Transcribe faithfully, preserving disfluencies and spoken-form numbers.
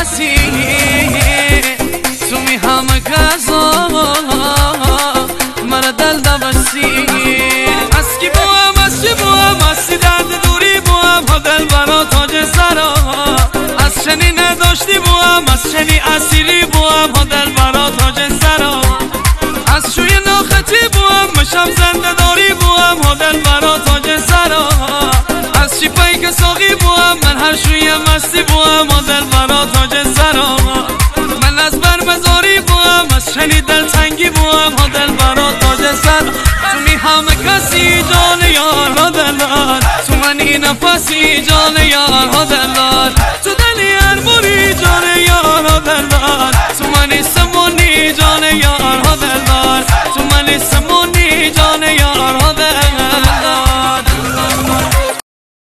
کسی تو می همه کسا مرا دل دبستی از کی بوام از چی بوام از سی درد دوری بوام ها دل برا تاج سرا از چنی نداشتی بوام از چنی اسیری بوام ها دل برا تاج سرا از شوی ناخطی بوام مشم زنده داری بوام ها دل برا تاج سرا از چی پای که ساقی بوام من هر شوی مستی بوام ها دل برا تاج سرا من از بر مزاری بوام از چنی دل تنگی بوام ها دل برا تاج سرا تو می همه کسی جان یار ها دلار تو منی نفسی جان یار ها دلار